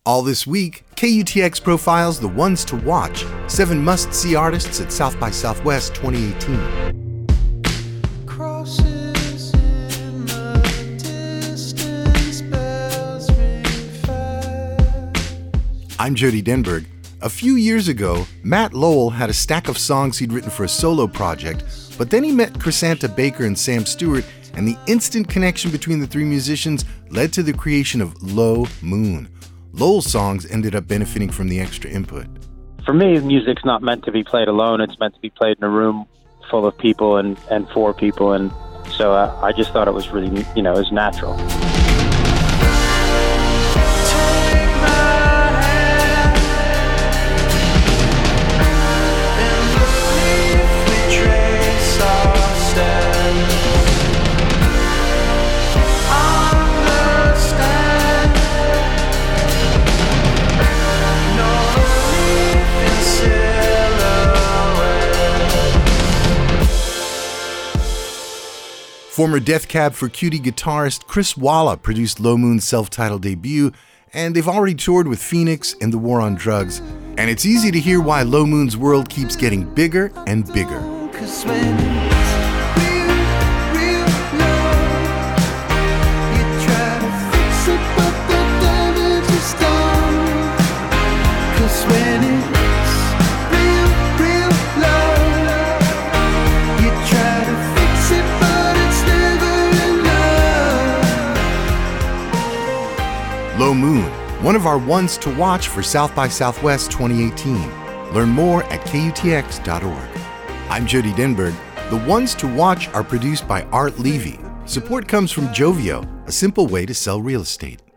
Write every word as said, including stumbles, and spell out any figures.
All this week, K U T X profiles the ones to watch, seven must-see artists at South by Southwest twenty eighteen. Crosses in the distance, bells ring fast. I'm Jody Denberg. A few years ago, Matt Lowell had a stack of songs he'd written for a solo project, but then he met Chrysanta Baker and Sam Stewart, and the instant connection between the three musicians led to the creation of Low Moon. Lowell's songs ended up benefiting from the extra input. For me, music's not meant to be played alone. It's meant to be played in a room full of people and, and for people, and so uh, I just thought it was really, you know, it was natural. Former Death Cab for Cutie guitarist Chris Walla produced Low Moon's self-titled debut, and they've already toured with Phoenix and the War on Drugs. And it's easy to hear why Low Moon's world keeps getting bigger and bigger. Low Moon, one of our ones to watch for South by Southwest twenty eighteen. Learn more at K U T X dot org. I'm Jody Denberg. The ones to watch are produced by Art Levy. Support comes from Jovio, a simple way to sell real estate.